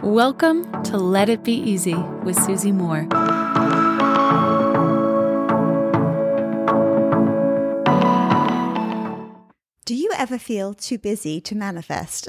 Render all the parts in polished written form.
Welcome to Let It Be Easy with Susie Moore. Do you ever feel too busy to manifest?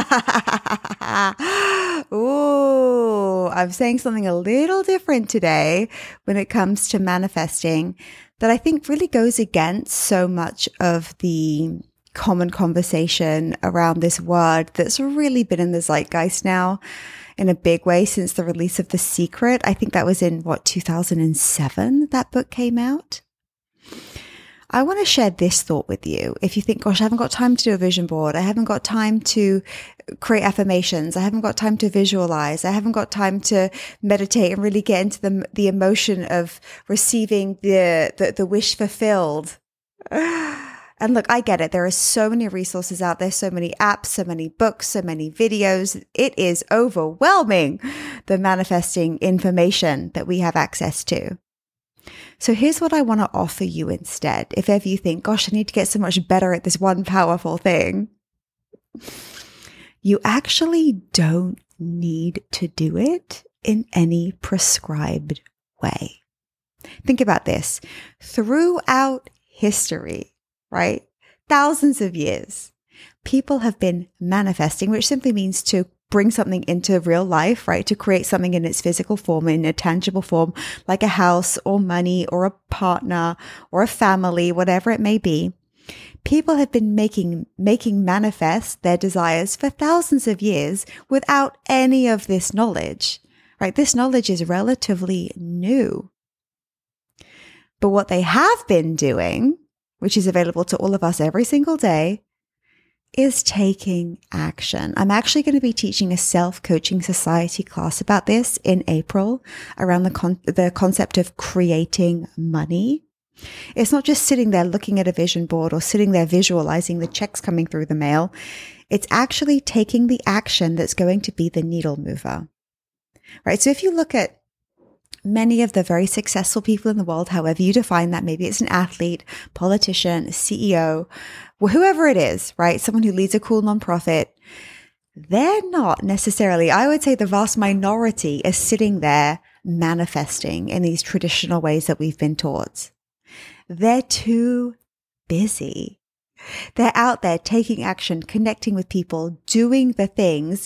Ooh, I'm saying something a little different today when it comes to manifesting that I think really goes against so much of the common conversation around this word that's really been in the zeitgeist now in a big way since the release of The Secret. I think that was in 2007 that book came out. I want to share this thought with you. If you think, gosh, I haven't got time to do a vision board. I haven't got time to create affirmations. I haven't got time to visualize. I haven't got time to meditate and really get into the emotion of receiving the wish fulfilled. And look, I get it. There are so many resources out there, so many apps, so many books, so many videos. It is overwhelming, the manifesting information that we have access to. So here's what I want to offer you instead. If ever you think, gosh, I need to get so much better at this one powerful thing, you actually don't need to do it in any prescribed way. Think about this. Throughout history, right? Thousands of years, people have been manifesting, which simply means to bring something into real life, right? To create something in its physical form, in a tangible form, like a house or money or a partner or a family, whatever it may be. People have been making manifest their desires for thousands of years without any of this knowledge, right? This knowledge is relatively new. But what they have been doing, which is available to all of us every single day, is taking action. I'm actually going to be teaching a Self-Coaching Society class about this in April around the concept of creating money. It's not just sitting there looking at a vision board or sitting there visualizing the checks coming through the mail. It's actually taking the action that's going to be the needle mover, right? So if you look at many of the very successful people in the world, however you define that, maybe it's an athlete, politician, a CEO, whoever it is, right? Someone who leads a cool nonprofit. They're not necessarily, I would say the vast minority is sitting there manifesting in these traditional ways that we've been taught. They're too busy. They're out there taking action, connecting with people, doing the things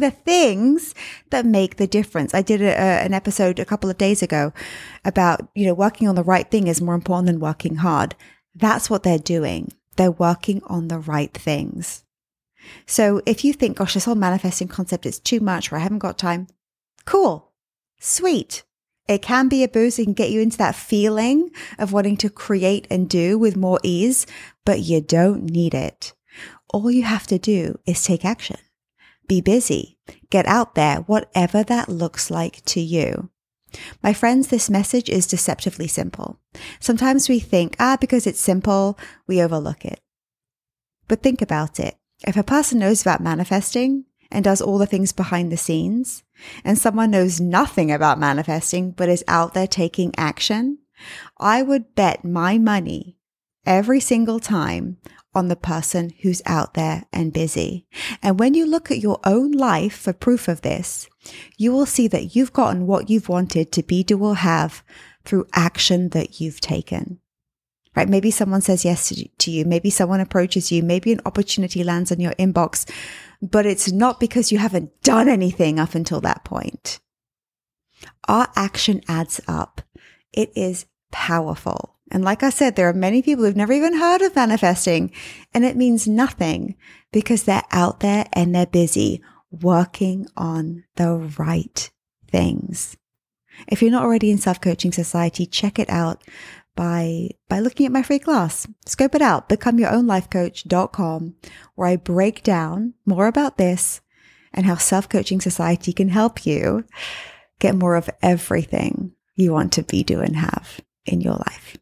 that make the difference. I did an episode a couple of days ago about, working on the right thing is more important than working hard. That's what they're doing. They're working on the right things. So if you think, gosh, this whole manifesting concept is too much or I haven't got time, cool, sweet. It can be a boost. It can get you into that feeling of wanting to create and do with more ease, but you don't need it. All you have to do is take action. Be busy. Get out there, whatever that looks like to you. My friends, this message is deceptively simple. Sometimes we think, because it's simple, we overlook it. But think about it. If a person knows about manifesting and does all the things behind the scenes, and someone knows nothing about manifesting but is out there taking action, I would bet my money every single time on the person who's out there and busy. And when you look at your own life for proof of this, you will see that you've gotten what you've wanted to be, do, or have through action that you've taken. Right? Maybe someone says yes to you. Maybe someone approaches you. Maybe an opportunity lands in your inbox, but it's not because you haven't done anything up until that point. Our action adds up. It is powerful. And like I said, there are many people who've never even heard of manifesting, and it means nothing because they're out there and they're busy working on the right things. If you're not already in Self-Coaching Society, check it out by looking at my free class. Scope it out, becomeyourOwnLifeCoach.com, where I break down more about this and how Self-Coaching Society can help you get more of everything you want to be, do, and have in your life.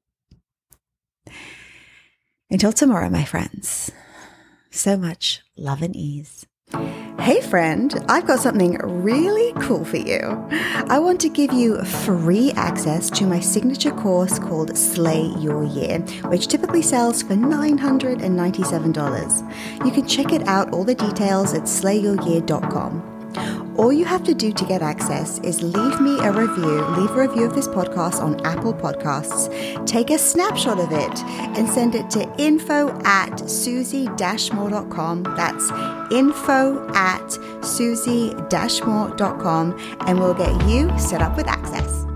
Until tomorrow, my friends, so much love and ease. Hey friend, I've got something really cool for you. I want to give you free access to my signature course called Slay Your Year, which typically sells for $997. You can check it out, all the details at slayyouryear.com. All you have to do to get access is leave me a review, leave a review of this podcast on Apple Podcasts, take a snapshot of it and send it to info@susie-moore.com. That's info@susie-moore.com, and we'll get you set up with access.